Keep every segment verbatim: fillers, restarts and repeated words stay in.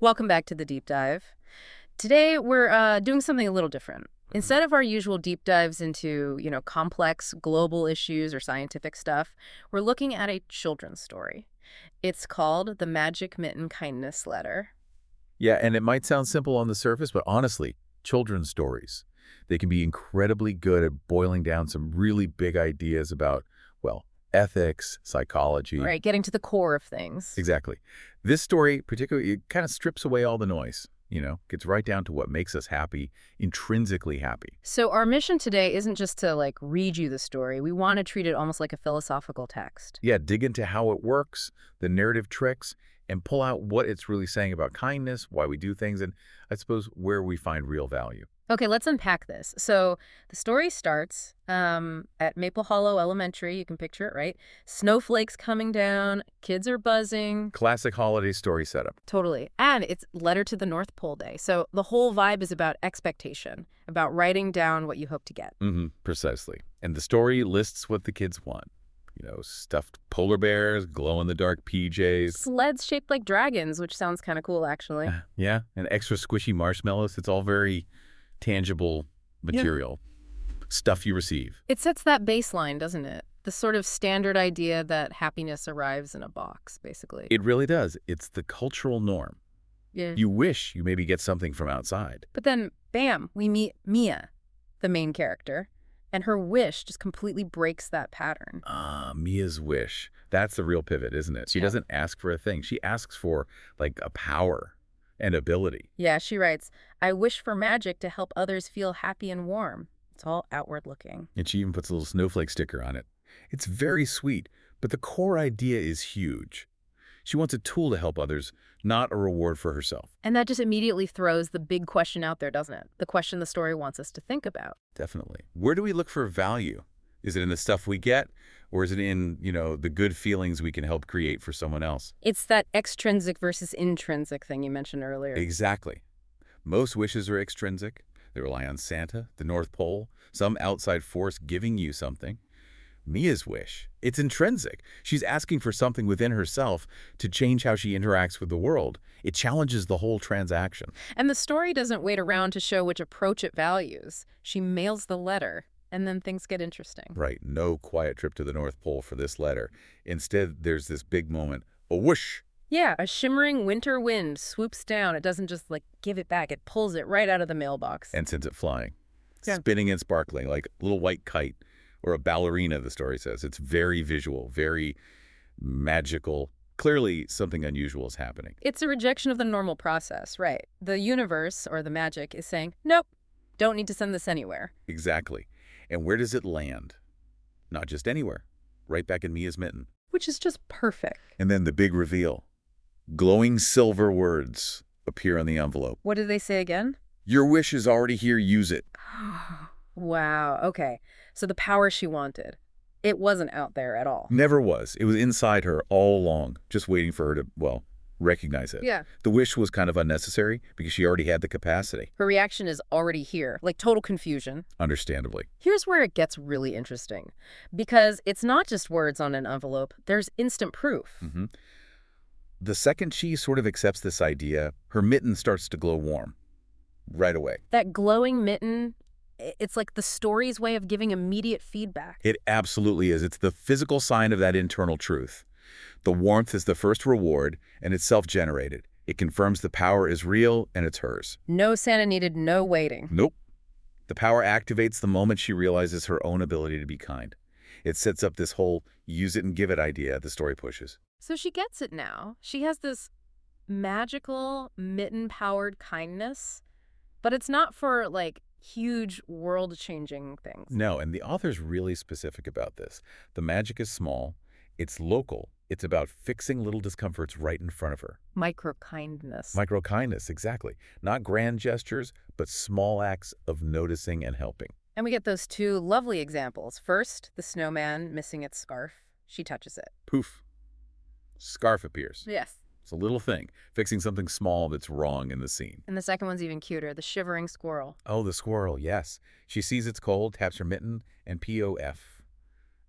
Welcome back to the deep dive. Today we're uh, doing something a little different. Mhm. Instead of our usual deep dives into, you know, complex global issues or scientific stuff, we're looking at a children's story. It's called The Magic Mitten Kindness Letter. Yeah, and it might sound simple on the surface, but honestly, children's stories, they can be incredibly good at boiling down some really big ideas about, well, ethics, psychology. Right, getting to the core of things. Exactly. This story, particularly, it kind of strips away all the noise, you know, gets right down to what makes us happy, intrinsically happy. So our mission today isn't just to, like, read you the story. We want to treat it almost like a philosophical text. Yeah, dig into how it works, the narrative tricks, and pull out what it's really saying about kindness, why we do things, and I suppose where we find real value. Okay, let's unpack this. So the story starts um, at Maple Hollow Elementary. You can picture it, right? Snowflakes coming down, kids are buzzing. Classic holiday story setup. Totally. And it's Letter to the North Pole Day. So the whole vibe is about expectation, about writing down what you hope to get. Mm-hmm, precisely. And the story lists what the kids want. You know, stuffed polar bears, glow-in-the-dark P Js. Sleds shaped like dragons, which sounds kind of cool, actually. Uh, yeah, and extra squishy marshmallows. It's all very tangible material. Stuff you receive. It sets that baseline, doesn't it? The sort of standard idea that happiness arrives in a box, basically. It really does. It's the cultural norm. Yeah. You wish you maybe get something from outside. But then, bam, we meet Mia, the main character, and her wish just completely breaks that pattern. Ah, Mia's wish. That's the real pivot, isn't it? She Yeah. doesn't ask for a thing. She asks for, like, a power and ability. Yeah, she writes, I wish for magic to help others feel happy and warm. It's all outward looking. And she even puts a little snowflake sticker on it. It's very sweet, but the core idea is huge. She wants a tool to help others, not a reward for herself. And that just immediately throws the big question out there, doesn't it? The question the story wants us to think about. Definitely. Where do we look for value? Is it in the stuff we get, or is it in, you know, the good feelings we can help create for someone else? It's that extrinsic versus intrinsic thing you mentioned earlier. Exactly. Most wishes are extrinsic. They rely on Santa, the North Pole, some outside force giving you something. Mia's wish, it's intrinsic. She's asking for something within herself to change how she interacts with the world. It challenges the whole transaction. And the story doesn't wait around to show which approach it values. She mails the letter, and then things get interesting. Right, no quiet trip to the North Pole for this letter. Instead, there's this big moment, a whoosh. Yeah, a shimmering winter wind swoops down. It doesn't just, like, give it back. It pulls it right out of the mailbox. And sends it flying, Yeah. spinning and sparkling like a little white kite or a ballerina, the story says. It's very visual, very magical. Clearly, something unusual is happening. It's a rejection of the normal process, right? The universe, or the magic, is saying, nope, don't need to send this anywhere. Exactly. And where does it land? Not just anywhere. Right back in Mia's mitten. Which is just perfect. And then the big reveal. Glowing silver words appear on the envelope. What did they say again? Your wish is already here, use it. Wow, okay. So the power she wanted, it wasn't out there at all. Never was. It was inside her all along, just waiting for her to, well, recognize it. Yeah. The wish was kind of unnecessary because she already had the capacity, Her reaction is already here, like total confusion. understandably. Here's where it gets really interesting, because it's not just words on an envelope, there's instant proof. hmm The second she sort of accepts this idea, her mitten starts to glow warm. Right away. That glowing mitten, i- it's like the story's way of giving immediate feedback. It absolutely is. It's the physical sign of that internal truth. The warmth is the first reward, and it's self-generated. It confirms the power is real, and it's hers. No Santa needed, no waiting. Nope. The power activates the moment she realizes her own ability to be kind. It sets up this whole use it and give it idea the story pushes. So she gets it now. She has this magical, mitten-powered kindness, but it's not for, like, huge world-changing things. No, and the author's really specific about this. The magic is small. It's local. It's about fixing little discomforts right in front of her. Micro-kindness. Micro-kindness, exactly. Not grand gestures, but small acts of noticing and helping. And we get those two lovely examples. First, the snowman missing its scarf. She touches it. Poof. Scarf appears. Yes. It's a little thing, fixing something small that's wrong in the scene. And the second one's even cuter, the shivering squirrel. Oh, the squirrel, yes. She sees it's cold, taps her mitten, and P O F.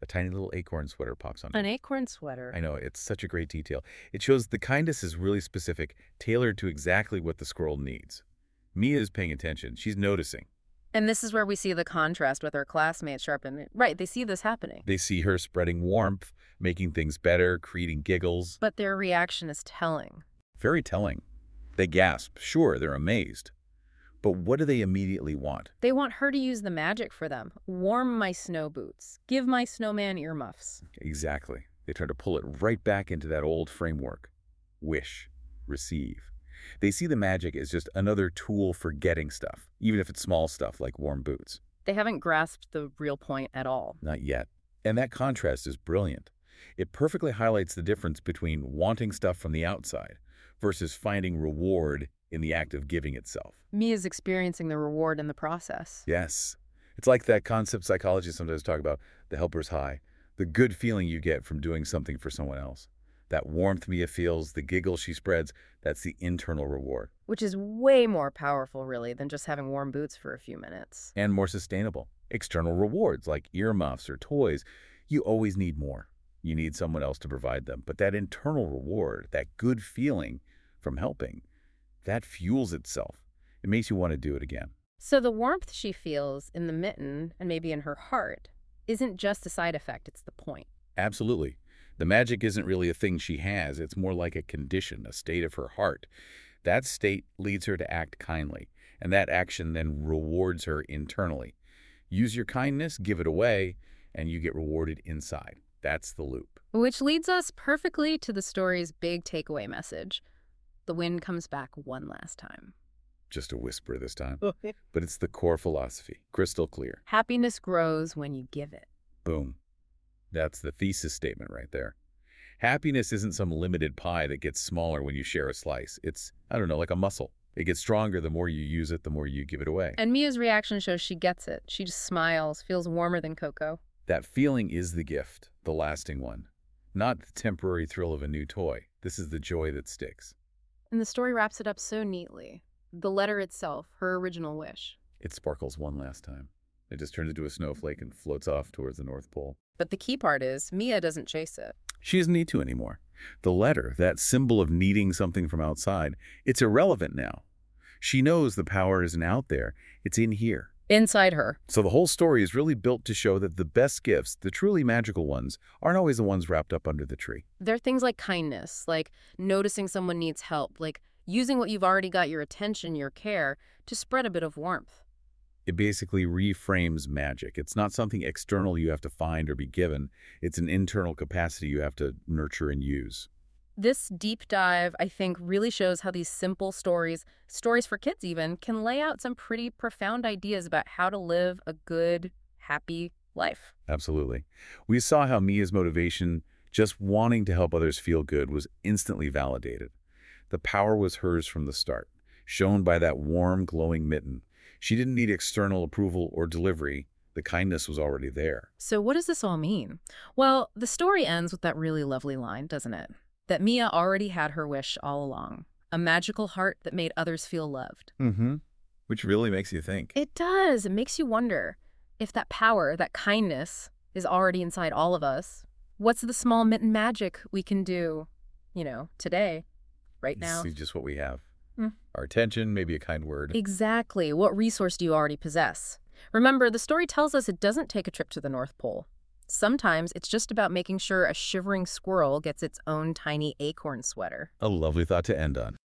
A tiny little acorn sweater pops under. An acorn sweater. I know, it's such a great detail. It shows the kindness is really specific, tailored to exactly what the squirrel needs. Mia is paying attention. She's noticing. And this is where we see the contrast with her classmates sharpen. Right, they see this happening. They see her spreading warmth, making things better, creating giggles. But their reaction is telling. Very telling. They gasp. Sure, they're amazed. But what do they immediately want? They want her to use the magic for them. Warm my snow boots. Give my snowman earmuffs. Exactly. They try to pull it right back into that old framework. Wish. Receive. They see the magic as just another tool for getting stuff, even if it's small stuff like warm boots. They haven't grasped the real point at all. Not yet. And that contrast is brilliant. It perfectly highlights the difference between wanting stuff from the outside versus finding reward in the act of giving itself. Mia's experiencing the reward in the process. Yes. It's like that concept psychologists sometimes talk about, the helper's high, the good feeling you get from doing something for someone else. That warmth Mia feels, the giggle she spreads, that's the internal reward. Which is way more powerful, really, than just having warm boots for a few minutes. And more sustainable. External rewards like earmuffs or toys, you always need more. You need someone else to provide them. But that internal reward, that good feeling from helping, that fuels itself. It makes you want to do it again. So the warmth she feels in the mitten, and maybe in her heart, isn't just a side effect, it's the point. Absolutely. The magic isn't really a thing she has. It's more like a condition, a state of her heart. That state leads her to act kindly, and that action then rewards her internally. Use your kindness, give it away, and you get rewarded inside. That's the loop. Which leads us perfectly to the story's big takeaway message. The wind comes back one last time. Just a whisper this time. But it's the core philosophy, crystal clear. Happiness grows when you give it. Boom. That's the thesis statement right there. Happiness isn't some limited pie that gets smaller when you share a slice. It's, I don't know, like a muscle. It gets stronger the more you use it, the more you give it away. And Mia's reaction shows she gets it. She just smiles, feels warmer than cocoa. That feeling is the gift, the lasting one. Not the temporary thrill of a new toy. This is the joy that sticks. And the story wraps it up so neatly. The letter itself, her original wish. It sparkles one last time. It just turns into a snowflake and floats off towards the North Pole. But the key part is, Mia doesn't chase it. She doesn't need to anymore. The letter, that symbol of needing something from outside, it's irrelevant now. She knows the power isn't out there. It's in here. Inside her. So the whole story is really built to show that the best gifts, the truly magical ones, aren't always the ones wrapped up under the tree. They're things like kindness, like noticing someone needs help, like using what you've already got, your attention, your care, to spread a bit of warmth. It basically reframes magic. It's not something external you have to find or be given. It's an internal capacity you have to nurture and use. This deep dive, I think, really shows how these simple stories, stories for kids even, can lay out some pretty profound ideas about how to live a good, happy life. Absolutely. We saw how Mia's motivation, just wanting to help others feel good, was instantly validated. The power was hers from the start, shown by that warm, glowing mitten. She didn't need external approval or delivery. The kindness was already there. So what does this all mean? Well, the story ends with that really lovely line, doesn't it? That Mia already had her wish all along. A magical heart that made others feel loved. Mm-hmm. Which really makes you think. It does. It makes you wonder if that power, that kindness, is already inside all of us. What's the small mitten magic we can do, you know, today, right now? See just what we have. Hmm. Our attention, maybe a kind word. Exactly. What resource do you already possess? Remember, the story tells us it doesn't take a trip to the North Pole. Sometimes it's just about making sure a shivering squirrel gets its own tiny acorn sweater. A lovely thought to end on.